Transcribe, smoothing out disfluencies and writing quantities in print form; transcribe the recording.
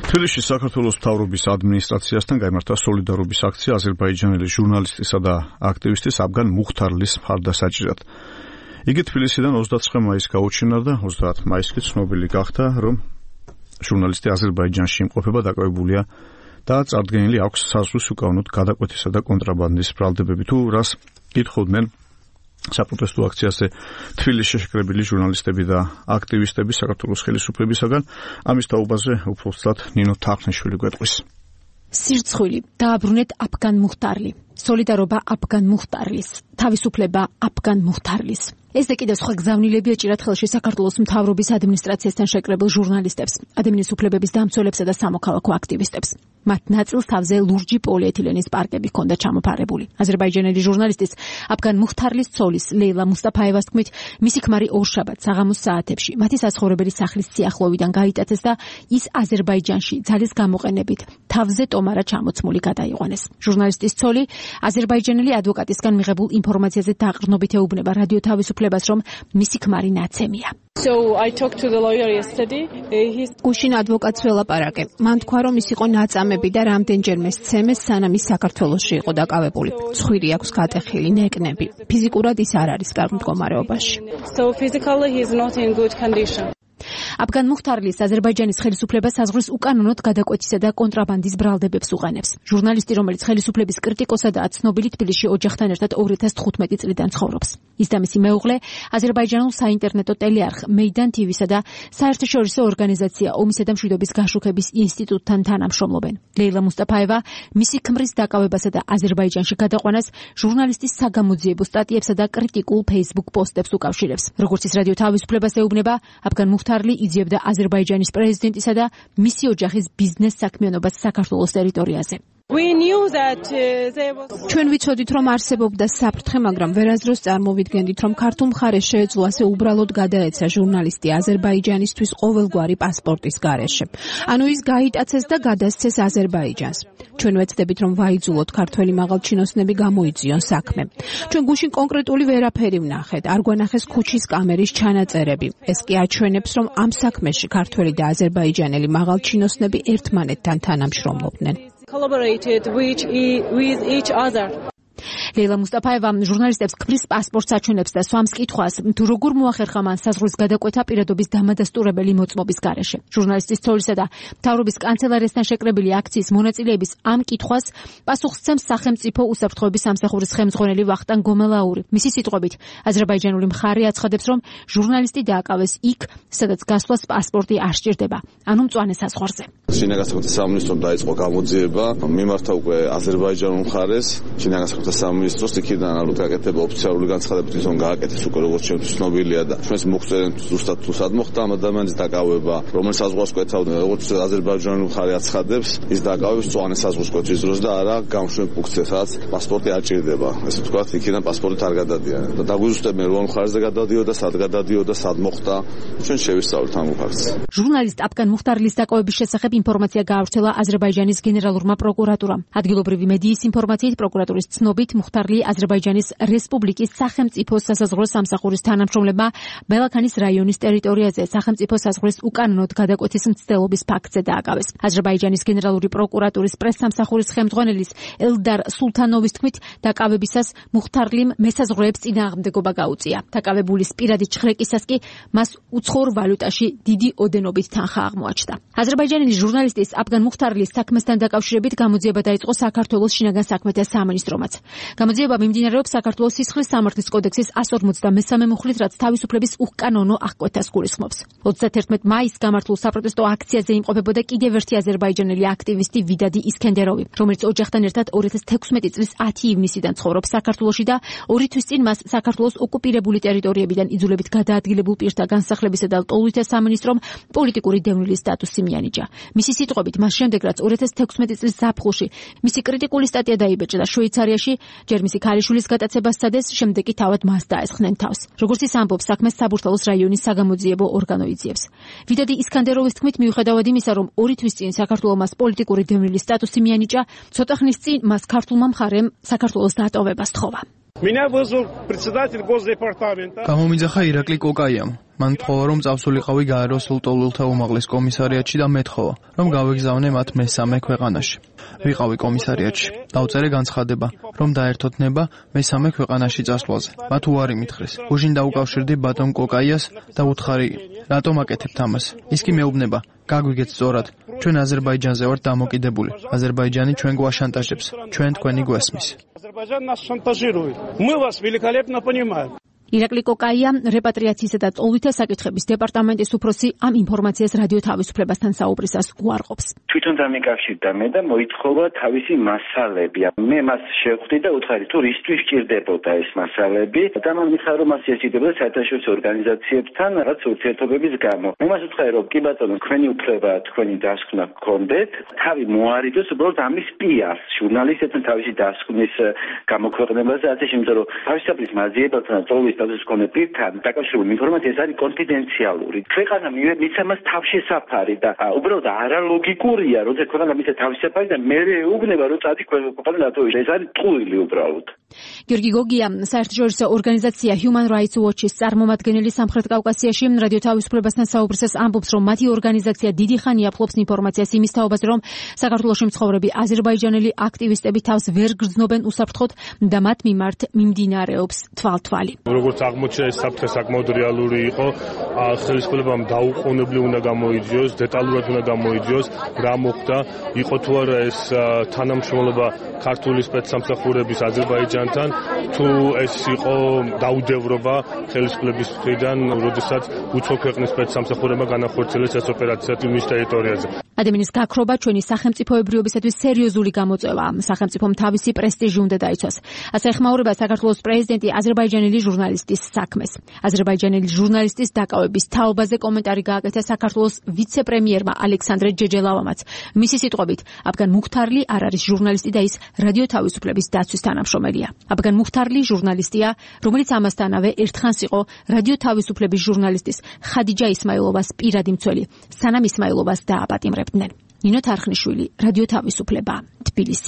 თბილისში საქართველოს მთავრობის ადმინისტრაციასთან გაიმართა სოლიდარობის აქცია აზერბაიჯანელი ჟურნალისტისა და აქტივისტის აბგან მუხთარლის მხარდასაჭირად. იგი თბილისიდან 29 მაისს გაუჩინა და 30 მაისს ცნობილი გახდა, რომ ჟურნალისტი აზერბაიჯანში იმყოფება, დაკავებულია და წარდგენილი აქვს საზღვრის უკავონოდ გადაკვეთისა და კონტრაბანდის ბრალდებები. თუ რას კითხავდნენ საპროტესტო აქციაზე თბილისში შეკრებილი ჟურნალისტები და აქტივისტები საქართველოს ხელისუფლებისაგან, ამის თაობაზე უფრო სწრაფად ნინო თახნიშვილი გვეტყვის. სირცხვილი დააბრუნეთ აბგან მუხტარლი, სოლიდარობა აბგან მუხტარლის, თავისუფლება აბგან მუხტარლის. ეს და კიდევ სხვა გზავნილები ეჭირათ ხელში საქართველოს მთავრობის ადმინისტრაციასთან შეკრებილ ჟურნალისტებს, ადამიანის უფლებების დამცველებსა და სამოქალაქო აქტივისტებს. მათ ნაწილს თავზე ლურჯი პოლიეთილენის პარკები ჰქონდა ჩამოფარებული. აზერბაიჯანელი ჟურნალისტის აბგან მუხტარლის ცოლის ლეილა მუსტაფაევას თქმით, მისი ქმარი ორშაბათს საღამოს საათებში მათი საცხოვრებელი სახლის სიახლოვიდან გაიტაცეს და ის აზერბაიჯანში ძალის გამოყენებით თავზე ტომარა ჩამოცმული გადაიყვანეს. ჟურნალისტის ცოლი აზერბაიჯანელი ადვოკატისგან მიღებულ ინფორმაციაზე დაყრდნობით ეუბნება რადიო თავისუფლებას, რომ მისი ქმარი ნაცემია. გუშინ ადვოკატს ველაპარაკე. მან თქვა, რომ ის იყო ნაწამები და რამდენჯერმე სცემეს, სანამ ის საქართველოში იყო დაკავებული. ცხვირი აქვს გატეხილი, ნეკნები. ფიზიკურად ის არ არის კარგ მდგომარეობაში. აბგან მუხტარლის აზერბაიჯანის ხელისუფლება საზღვრის უკანონოდ გადაკვეთისა და კონტრაბანდის ბრალდებებს უყენებს. ჟურნალისტი, რომელიც ხელისუფლების კრიტიკოსა და ცნობილი თბილისში ოჯახთან ერთად 2015 წლიდან ცხოვრობს. ის და მისი მეუღლე აზერბაიჯანულ საინტერნეტო ტელეარხ მეიდან TV-სა და საერთაშორისო ორგანიზაცია ომისა და მშვიდობის გაშუქების ინსტიტუტთან თანამშრომლობენ. ლეილა მუსტაფაევა მისი ქმრის დაკავებასა და აზერბაიჯანში გადაყვანას ჟურნალისტის საგამოძიებო სტატიებსა და კრიტიკულ Facebook პოსტებს უკავშირებს. როგორც ის რადიო თავისუფლებას ეუბნება, აბგან მუხტარლი იძიებდა აზერბაიჯანის პრეზიდენტისა და მისი ოჯახის ბიზნეს საქმიანობას საქართველოს ტერიტორიაზე. ჩვენ ვიცოდით, რომ არსებობდა საფრთხე, მაგრამ ვერასდროს წარმოვიდგენდით, რომ ქართულ მხარეს შეეძლო ასე უბრალოდ გადაეცა ჟურნალისტი აზერბაიჯანისთვის ყოველგვარი პასპორტის გარეშე. ანუ ის გაიტაცეს და გადასცეს აზერბაიჯანს. ჩვენ ვეცდებით, რომ ვაიძულოთ ქართველი მაღალჩინოსნები გამოიძიონ საქმე. ჩვენ გუშინ კონკრეტული ვერაფერი ვნახეთ, არ გვანახეს ქუჩის კამერის ჩანაწერები. ეს კი აჩვენებს, რომ ამ საქმეში ქართველი და აზერბაიჯანელი მაღალჩინოსნები ერთმანეთთან თანამშრომლობდნენ. Collaborated with each other. ლეილა მუსტაფაევა ჟურნალისტებს ქმრის პასპორტს აჩვენებს და სვამს კითხვას, თუ როგორ მოახერხა მან საზღვრის გადაკვეთა პირადობის დამადასტურებელი მოწმობის გარეშე. ჟურნალისტის ცოლისა და მთავრობის კანცელარიასთან შეკრებილი აქციის მონაწილეების ამ კითხვას პასუხს სცემს სახელმწიფო უსაფრთხოების სამსახურის ხელმძღვანელი ვახტანგ გომელაური. მისი სიტყვებით, აზერბაიჯანული მხარე აცხადებს, რომ ჟურნალისტი დააკავეს იქ, სადაც გასვლას პასპორტი არ სჭირდება, ანუ მწვანე საზღვარზე. შინაგანსაკუთრების სამინისტრომ დაიწყო გამოძიება, მიმართა უკვე აზერბაიჯანულ მხარეს, შინაგანსაკუთრების სამინისტროს იქიდან ალბათ გაკეთება ოფიციალური განცხადებით, რომ გააკეთეს უკვე როგორც ჩემთვის ცნობილია და ჩვენს მოგწერენ ზუსტად თუ სად მოხდა ამ ადამიანის დაკავება, რომელ საზღვარს კვეთავდნენ, როგორც აზერბაიჯანული მხარე აცხადებს, ის დაკავებს მწვანე საზღვრის კვეთის დროს და არა გამშვენ პუნქტზე, სადაც პასპორტი არ ჭირდება. ესე ვთქვათ, იქიდან პასპორტით არ გადადიან. და დაგვიზუსტებენ, რომელ მხარეზე გადადიოდა, სად გადადიოდა, სად მოხდა. ჩვენ შევისწავლეთ ამ ფაქტს. ჟურნალისტ აბგან მუხტარლის დაკავების შესახებ ინფორმაცია გაავრცელა აზერბაიჯანის გენერალურმა პროკურატურამ. ადგილობრივი მედიის ინფორმაციით პროკურატურის ცნობით მუხტარლი აზერბაიჯანის რესპუბლიკის სახელმწიფო სასაზღვრო სამსახურის თანამშრომლებმა ბელაქანის რაიონის ტერიტორიაზე სახელმწიფო საზღვრის უკანონოდ გადაკვეთის მცდელობის ფაქტზე დააკავეს. აზერბაიჯანის გენერალური პროკურატურის პრესსამსახურის ხელმძღვანელის ელდარ სულთანოვის თქმით, დაკავებისას მუხტარლიმ მესაზღვრეებს წინააღმდეგობა გაუწია. დაკავებულის პირადი ჩხრეკისას კი მას უცხოურ ვალუტაში დიდი ოდენობით თანხა აღმოაჩნდა. აზერბაიჯანელი ჟურნალისტის აბგან მუხტარლის საქმესთან დაკავშირებით გამოძიება დაიწყო საქართველოს შინაგან საქმეთა სამინისტრომაც. გამოძიება მიმდინარეობს საქართველოს სისხლის სამართლის კოდექსის 153 მუხლით, რაც თავისუფლების უკანონო აღკვეთას გულისხმობს. 31 მაისს გამართულ საპროტესტო აქციაზე იმყოფებოდა კიდევ ერთი აზერბაიჯანელი აქტივისტი ვიდადი ისქენდეროვი, რომელიც ოჯახთან ერთად 2016 წლის 10 ივნისიდან ცხოვრობს საქართველოში და 2 თვის წინ მას საქართველოს ოკუპირებული ტერიტორიებიდან იძულებით გადაადგილებულ პირთა განსახლებისა და ლტოლვითა სამინისტრომ პოლიტიკური დევნილის სტატუსი მიანიჭა. მისი სიტყვებით, მას შემდეგ რაც 2016 წლის ზაფხულში მისი კრიტიკული სტატია დაიბეჭდა და შვეიცარიაში ჯერ მისი ქალიშვილის გატაცებას სცადეს, შემდეგ კი თავად მას დაესხნენ თავს. როგორც ის ამბობს, საქმეს საბურთალოს რაიონის საგამოძიებო ორგანო იძიებს. ვიდადი ისქანდეროვის თქმით, მიუხედავად იმისა, რომ 2 თვის წინ საქართველოს მას პოლიტიკური დევნილის სტატუსი მიანიჭა, ცოტა ხნის წინ მას ქართულმა მხარემ საქართველოს დატოვება სთხოვა. Меня вызвал председатель Госдепартамента. გამომიძახა ირაკლი კოკაიამ. მან თხოვა, რომ წავსულიყავი გაეროს სრულტოულთა უმაღლეს კომისარიატში და მეთხოვა, რომ გავეგზავნე მათ მესამე ქვეყანაში. ვიყავი კომისარიატში. დავწერე განცხადება, რომ დაერთოთ ნება მესამე ქვეყანაში წასვლაზე. მათ უარი მითხრეს. გუშინ დაუკავშირდი ბატონ კოკაიას და უთხარი, რატომ აკეთებთ ამას? ის კი მეუბნება, გაგვიგეთ სწორად. ჩვენ აზერბაიჯანზე ვართ დამოკიდებული. აზერბაიჯანი ჩვენ გვაშანტაჟებს. ჩვენ თქვენი გვესმის. Азербайджан нас шантажирует. Мы вас великолепно понимаем. ირაკლი კოკაია რეპატრიაციისა და წოლვითა საკითხების დეპარტამენტის უფროსი ამ ინფორმაციას რადიო თავისუფლებასთან საუბრისას უარყოფს. თვითონ დამიკავშირდა მე და მოითხოვა თავისი მასალები. მე მას შევხვდი და უთხარი თუ რისთვის სჭირდებოდა ეს მასალები და მან მითხრა რომ მას ესწრებოდა საერთაშორისო ორგანიზაციებთან რაღაც ურთიერთობების გამო. მე მას უთხარი რომ კი ბატონო თქვენი უფლება თქვენი დასკვნა გქონდეთ, თავი მოარიდოს უბრალოდ ამის პიარს ჟურნალისტებთან თავისი დასკვნის გამოქვეყნებაზე, ასე შემიძლია რომ თავისუფლის მაძიებელთან წოლის ეს კონექტიდან დაკავშირებული ინფორმაცია ეს არის კონფიდენციალური. ქვეყანა მიცა მას თავშესაფარი და უბრალოდ არალოგიკურია, როცა ქვეყანა მიცა თავშესაფარი და მე ეუბნება რომ წადი ქვეყანა ნატოში. ეს არის ტყუილი უბრალოდ. გიორგი გოგია, საერთაშორისო ორგანიზაცია Human Rights Watch-ის წარმომადგენელი სამხრეთ კავკასიაში რადიო თავისუფლებასთან საუბრისას ამბობს, რომ მათი ორგანიზაცია დიდი ხანია ფლობს ინფორმაციას იმის თაობაზე, რომ საქართველოში მცხოვრები აზერბაიჯანელი აქტივისტები თავს ვერ გრძნობენ უსაფრთხოდ და მათ მიმართ მიმდინარეობს თვალთვალი. როგორც აღმოჩნდა, ეს საფრთხე საკმაოდ რეალური იყო. ხელისუფლებამ დაუყოვნებლივ უნდა გამოიძიოს, დეტალურად უნდა გამოიძიოს, რა მოხდა, იყო თუ არა ეს თანამშრომლობა ქართული სპეცსამსახურების აზერბაიჯანთან, თუ ეს იყო დაუდევრობა ხელისუფლების მხრიდან, როდესაც უცხო ქვეყნის სპეცსამსახურებმა განახორციელეს ეს ოპერაცია მის ტერიტორიაზე. ადამიანის გაქრობა ჩვენი სახელმწიფოებრიობისათვის სერიოზული გამოწვევა. სახელმწიფომ თავისი პრესტიჟი უნდა დაიცვას. ასე ეხმაურება საქართველოს პრეზიდენტი აზერბაიჯანელი ჟურნალისტის საქმეს. აზერბაიჯანელი ჟურნალისტის დაკავების თაობაზე კომენტარი გააკეთა საქართველოს ვიცე-პრემიერმა ალექსანდრე ჯეჯელავამაც. მისი სიტყვებით, აბგან მუხთარლი არ არის ჟურნალისტი და ის რადიო თავისუფლების დაცვის თანამშრომელია. აბგან მუხთარლი ჟურნალისტია, რომელიც ამასთანავე ერთხანს იყო რადიო თავისუფლების ჟურნალისტის ხადიჯა ისმაილოვას პირადი მცველი, სანამ ისმაილოვას დააპატიმრებდნენ. ნინო თარხნიშვილი, რადიო თავისუფლება, თბილისი.